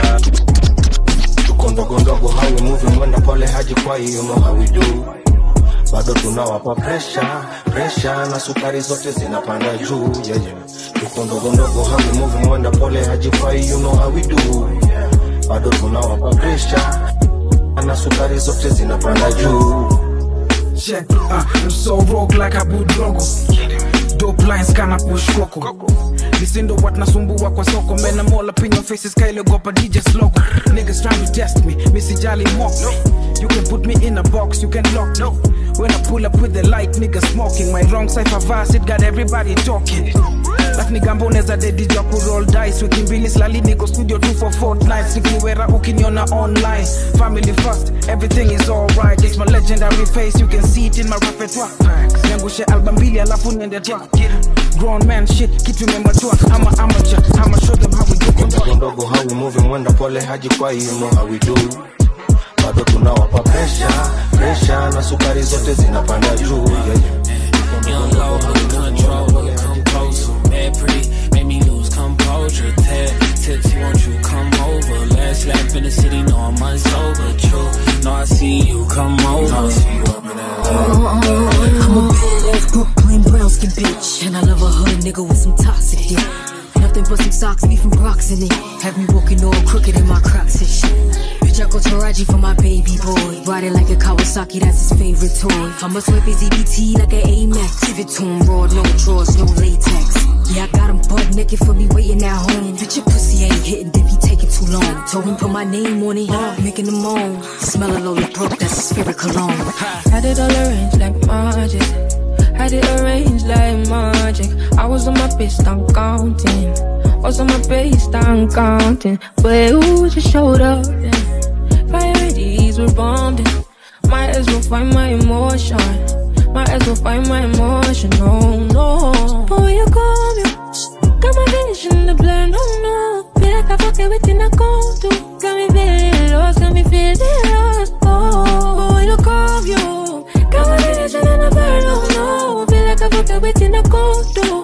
tuko ndogo how we moving mwenda pole haji kwa you know how we do bado tunawapa pressure na sukari zote zinapanda juu tuko ndogo how we moving mwenda pole haji kwa you know how we do bado tunawapa pressure na sukari zote zinapanda juu I'm so rogue like a budrogo dope lines kana push koko listen to what nasumbua kwa soko man I'm all up in your faces kaile gopa DJ's logo niggas trying to test me missy jolly mock you can put me in a box you can lock me when I pull up with the light niggas smoking my wrong side of verse it got everybody talking like nigambo neza dedi job roll dice wikimbili slali niko studio 2 for fortnights nikiwera ukiniona online family first everything is alright it's my legendary face you can see it in my repertoire niangushe album mbili alafu niende track grown man shit keep remember to I'm a amateur I'ma show them how we do ndogo how we moving mwenda pole haji kwa you know how we do bado tunawapa pressure na sukari zote zinapanda juu young low control come closer mad pretty make me lose composure tips won't you come over last lap in the city no I'm unsober true no I see you come over I see you up in that I'm a badass Brooklyn brown skin bitch locks, me from Bronx in it. Have me walking all crooked in my Crocs and shit. Bitch, I go Taraji for my baby boy. Riding like a Kawasaki, that's his favorite toy. I'ma swipe his EBT like an Amex. Give it to him raw, no drawers, no latex. Yeah, I got him butt naked for me waiting at home. Bitch, your pussy ain't hitting if he taking too long. Told him put my name on it, making him moan. Smell a little broke, that's his favorite cologne. Had it all arranged like magic. Had it arranged like magic. I was on my pist, I'm counting. Was on my pist, I'm counting. But who just showed up? Priorities were bombed. Might as well find my emotion. Might as well find my emotion. No, no. But when you come, you got my vision to blur. No, no. Feel like I fuck everything I go through. Got me feeling lost, got me feeling lost. Oh, but when you come, you got my vision to blur. No, no. Feel like I fuck everything I go through.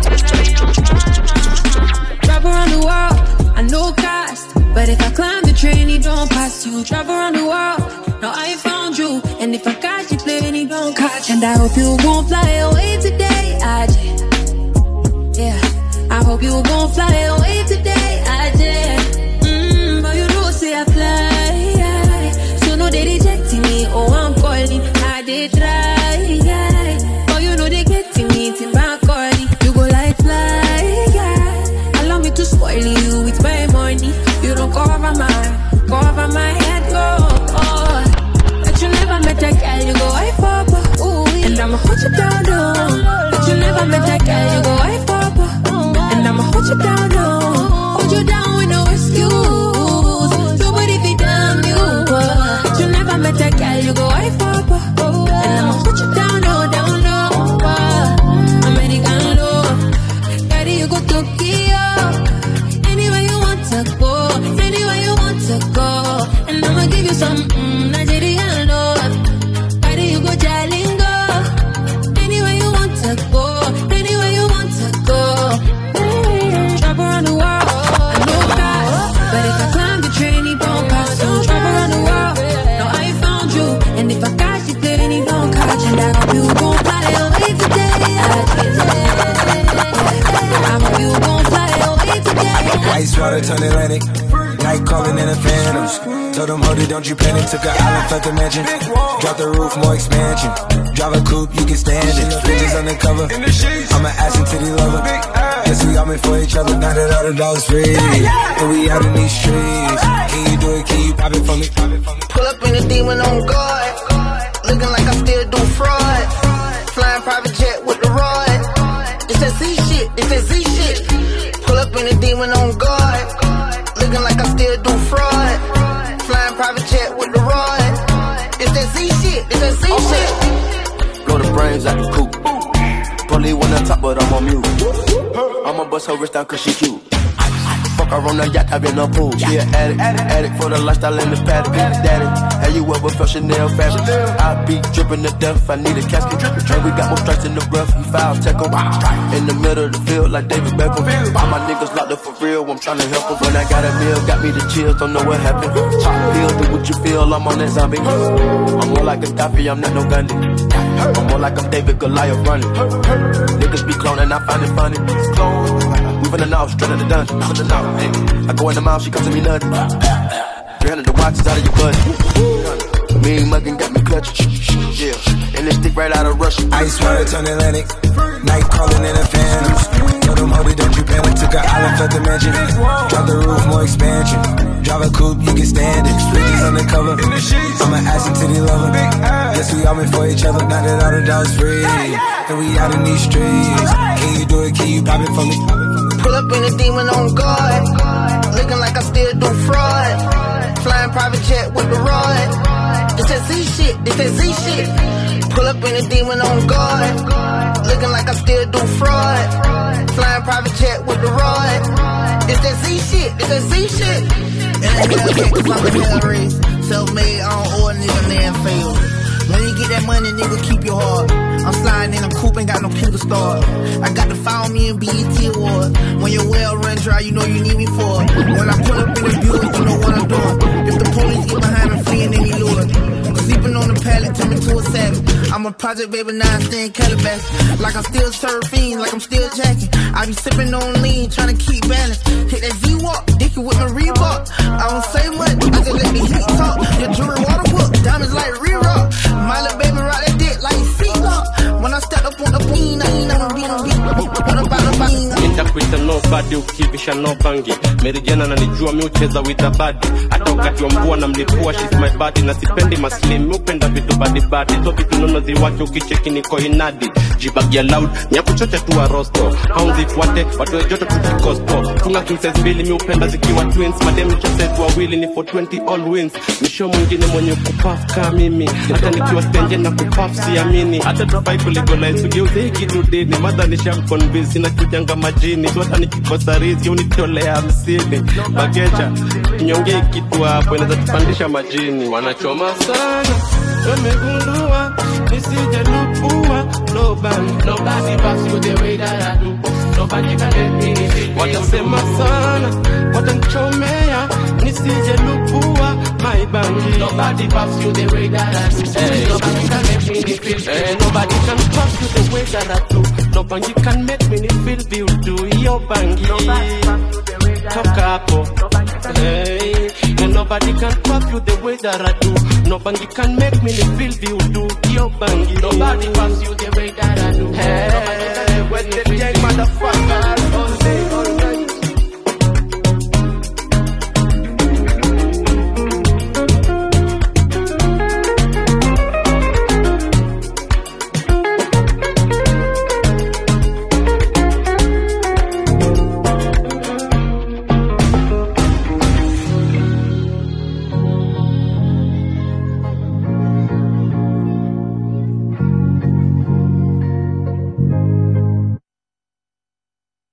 Drive around the world, I know cost. But if I climb the train, it don't pass you. Drive around the world, now I found you. And if I catch you playing, it don't catch. And I hope you won't fly away today, AJ. Yeah, I hope you won't fly away today, AJ. But you know, say I fly. So no, they rejecting me. Oh, I'm calling, I did try. But you know, they getting me, till my calling. You go like fly, allow me to spoil you with my money. You don't cover my head, go. Oh, that you never met a girl, you go, I papa. Ooh, and I'ma hold you down, no. That you never met a girl, you go, I papa. And I'ma hold you down, no. Hold you down with no excuse. Nobody be damn you. That you never met a girl, you go, I papa. And I'ma hold you down, no, down, no. American law, daddy, you go Tokyo. Anywhere you want to go, anywhere you want to go. And I'ma give you some Nigerian love. Daddy, you go Jalingo. Anywhere you want to go, anywhere you want to go. Travel around the world, I know that. But if I climb the train, it don't pass. So travel around the world, now I found you. And if I catch you, then it don't catch. And I hope you won't fly away today. I hope you won't fly away today. Ice water turn Atlantic. Night calling in a phantom. Told them, hold it, don't you panic. Took an island, felt the mansion. Drop the roof, more expansion. Drive a coupe, you can stand it. Bitches undercover. I'm an ass and titty lover. Guess we all meant for each other. Now that all the dogs free. And we out in these streets. Can you do it? Can you pop it for me? Pull up in a demon on guard. Looking like I still do fraud. Flying private jet with the rod. It's that Z shit, it's that Z shit. Pull up in a demon on guard. Looking like I still do fraud. Flying private jet with the rod. It's that Z shit, it's that Z shit. Blow the brains out the coop. Probably one on top, but I'm on mute. I'ma bust her wrist down cause she cute. Fuck her on the yacht, I've been on pool. She an addict for the lifestyle in the paddock. Daddy, have you ever felt Chanel fabric? I be dripping to death, I need a casket. And we got more strikes in the rough, he foul tackle. In the middle of the field like David Beckham. All my niggas locked up for real, I'm tryna help them. When I got a meal, got me the chills, don't know what happened. Feel, do what you feel, I'm on that zombie. I'm more like a Gaddafi, I'm not no Gandhi. I'm more like I'm David Goliath running. Niggas be cloning, I find it funny. We from the north, straight out the dungeon. From the north, hey. I go in the mouth, she comes to me nothing. 300 the watches out of your budget. Mean muggin' got me clutching. Yeah, and this stick right out of Russia. Ice water turn Atlantic. Night calling in a phantom. Told them, hold it, don't you panic. Took an island, felt the mansion. Drop the roof, more expansion. Drive a coupe, you can stand it. Bitches undercover. I'm an ass and titty lover. Guess we all meant for each other. Now that all the dogs free. And we out in these streets. Can you do it? Can you pop it for me? Pull up in a demon on guard. Looking like I still do fraud. Flying private jet with the rod. It's that Z shit, it's that Z shit. Pull up in a demon on guard. Looking like I still do fraud. Flying private jet with the rod. It's that Z shit, it's that Z shit. And I hell yeah, cause I'm the hell race. Self-made, I don't owe a nigga land fail. When you get that money, nigga, keep your heart. I'm sliding in a coupe, ain't got no key to start. I got to follow me in BET Award. When your well run dry, you know you need me for it. When I pull up in the building, you know what I'm doing. If the police get behind me, fleeing any lure. Cause Sleeping on the pallet, turn me to a savage. I'm a project baby, now I stay in Calabash. Like I'm still surfing, like I'm still jacking. I be sipping on lean, trying to keep balance. Hit that Z-Walk, dicky with my Reebok. I don't say much, I just let the heat talk. Your jewelry waterproof, diamonds like re-rock. My little baby rock that dick like feet-lock. When I step up on the bean, I'm a bean. Nitakuita nobody ukivisha no bangi. Mary Jane ananijua mi ucheza with a body. Hata wakati wa mvua na mlipua she's my body. Na sipendi maslim, mi upenda vitu badi badi. So vitu nono ziwake ukicheki niko inadi. Jibagia loud, nyakuchote tuwa rosto. Hounds ifuate, watoe joto tukikosto. Funga king size mbili, mi upenda zikiwa twins. Madem nichose tuwa wili ni for 20 all wins. Misho mwingine mwenye kupaf ka mimi. Hata nikiwa stenje na kupaf siamini. Hata tupai kuligolize, ugeuze hiki dudini. Mada nishamconvince, inakujanga majini. Tuwata nikikosa rizki, unitolea 50. Bagecha, nyonge kitu hapo, inaweza tupandisha majini. Wanachoma sana, wamegundua, nisije lupua. Nobody pass you the way that I do. Nobody can let me feel. Watasema sana, watanchomea, nisije lupua. My bangi. Nobody pass you the way that I do. Nobody can make me feel. Nobody can pass you the way that I do. Nobody can make me feel view to your bangi. Toka hapo. Hey, and nobody can pass you the way that I do. Nobody can make me feel view to your bangi. Nobody pass you the way that